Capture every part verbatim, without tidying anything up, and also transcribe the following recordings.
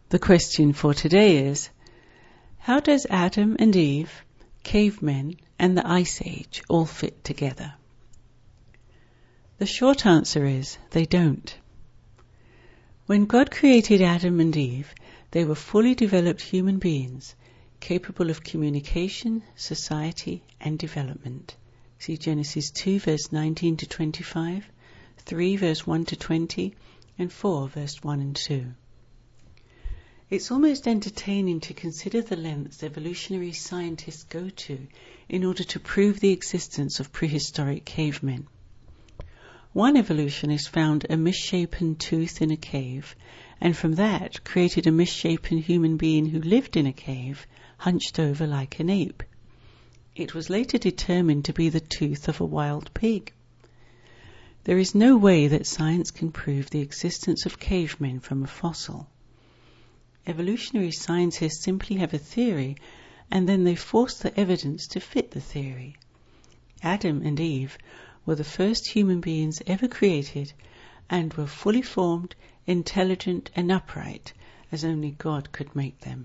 The question for today is, how does Adam and Eve, cavemen, and the Ice Age all fit together? The short answer is, they don't. When God created Adam and Eve, they were fully developed human beings, capable of communication, society, and development. See Genesis two, verse nineteen to twenty-five, three, verse one to twenty, and four, verse one and two. It's almost entertaining to consider the lengths evolutionary scientists go to in order to prove the existence of prehistoric cavemen. One evolutionist found a misshapen tooth in a cave, and from that created a misshapen human being who lived in a cave, hunched over like an ape. It was later determined to be the tooth of a wild pig. There is no way that science can prove the existence of cavemen from a fossil. Evolutionary scientists simply have a theory, and then they force the evidence to fit the theory. Adam and Eve were the first human beings ever created, and were fully formed, intelligent, and upright, as only God could make them.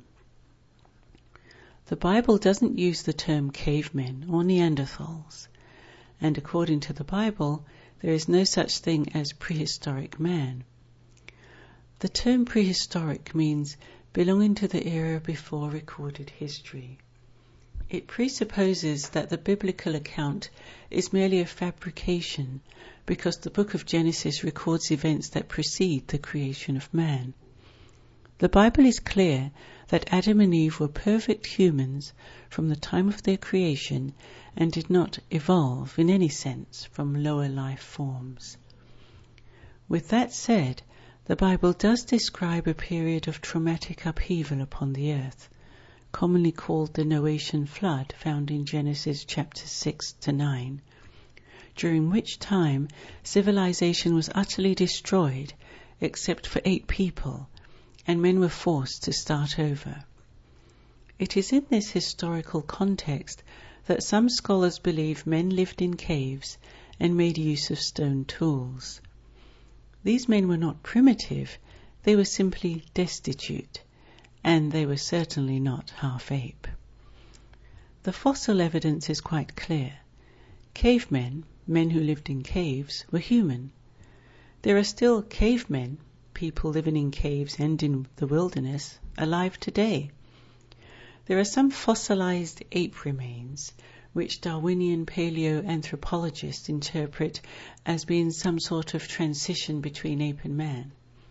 The Bible doesn't use the term cavemen or Neanderthals, and according to the Bible, there is no such thing as prehistoric man. The term prehistoric means belonging to the era before recorded history. It presupposes that the biblical account is merely a fabrication because the book of Genesis records events that precede the creation of man. The Bible is clear that Adam and Eve were perfect humans from the time of their creation and did not evolve in any sense from lower life forms. With that said, the Bible does describe a period of traumatic upheaval upon the earth, commonly called the Noachian flood, found in Genesis chapters six to nine, during which time civilization was utterly destroyed except for eight people, and men were forced to start over. It is in this historical context that some scholars believe men lived in caves and made use of stone tools. These men were not primitive, they were simply destitute, and they were certainly not half-ape. The fossil evidence is quite clear. Cavemen, men who lived in caves, were human. There are still cavemen, people living in caves and in the wilderness, alive today. There are some fossilized ape remains, which Darwinian paleoanthropologists interpret as being some sort of transition between ape and man.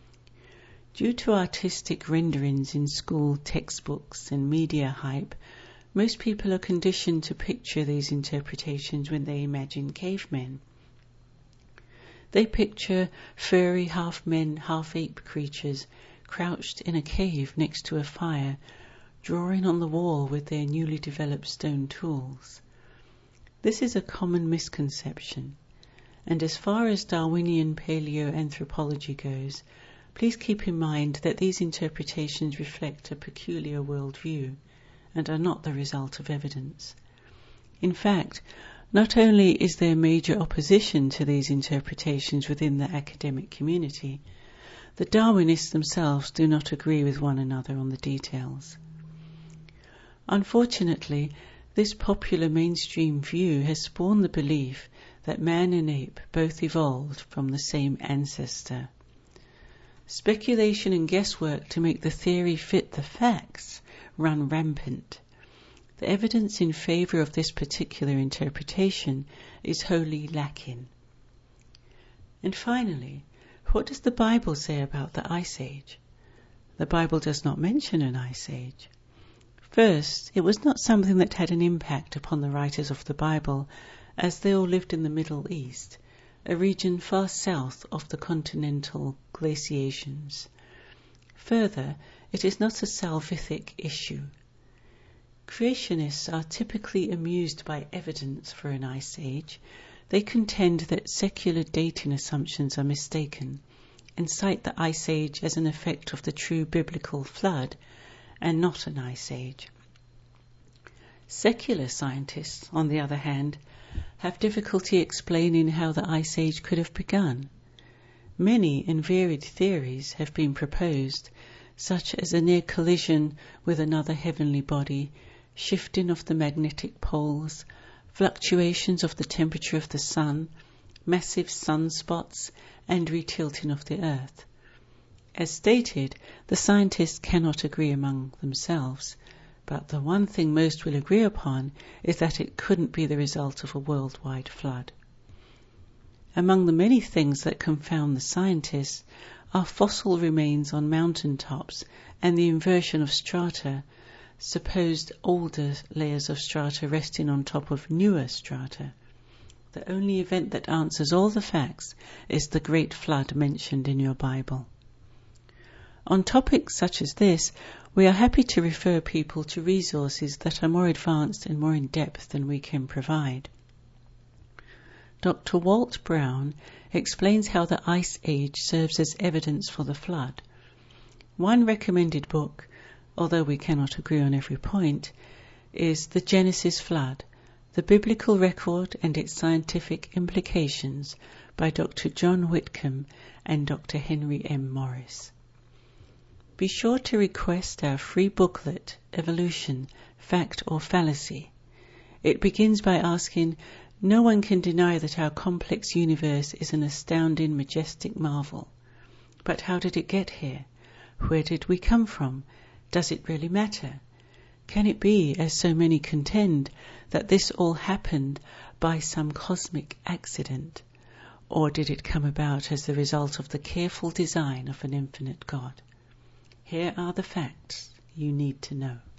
Due to artistic renderings in school textbooks and media hype, most people are conditioned to picture these interpretations when they imagine cavemen. They picture furry half-men, half-ape creatures crouched in a cave next to a fire, drawing on the wall with their newly developed stone tools. This is a common misconception, and as far as Darwinian paleoanthropology goes, please keep in mind that these interpretations reflect a peculiar worldview and are not the result of evidence. In fact, not only is there major opposition to these interpretations within the academic community, the Darwinists themselves do not agree with one another on the details. Unfortunately, this popular mainstream view has spawned the belief that man and ape both evolved from the same ancestor. Speculation and guesswork to make the theory fit the facts run rampant. The evidence in favor of this particular interpretation is wholly lacking. And finally, what does the Bible say about the Ice Age? The Bible does not mention an Ice Age. First, it was not something that had an impact upon the writers of the Bible, as they all lived in the Middle East, a region far south of the continental glaciations. Further, it is not a salvific issue. Creationists are typically amused by evidence for an ice age. They contend that secular dating assumptions are mistaken and cite the ice age as an effect of the true biblical flood and not an ice age. Secular scientists, on the other hand, have difficulty explaining how the ice age could have begun. Many and varied theories have been proposed, such as a near collision with another heavenly body, shifting of the magnetic poles, fluctuations of the temperature of the sun, massive sunspots, and retilting of the earth. As stated, the scientists cannot agree among themselves, but the one thing most will agree upon is that it couldn't be the result of a worldwide flood. Among the many things that confound the scientists are fossil remains on mountain tops and the inversion of strata, supposed older layers of strata resting on top of newer strata. The only event that answers all the facts is the great flood mentioned in your Bible. On topics such as this, we are happy to refer people to resources that are more advanced and more in depth than we can provide. Doctor Walt Brown explains how the Ice Age serves as evidence for the flood. One recommended book, although we cannot agree on every point, is The Genesis Flood, the Biblical Record and its Scientific Implications by Doctor John Whitcomb and Doctor Henry M. Morris. Be sure to request our free booklet, Evolution, Fact or Fallacy. It begins by asking, no one can deny that our complex universe is an astounding, majestic marvel. But how did it get here? Where did we come from? Does it really matter? Can it be, as so many contend, that this all happened by some cosmic accident? Or did it come about as the result of the careful design of an infinite God? Here are the facts you need to know.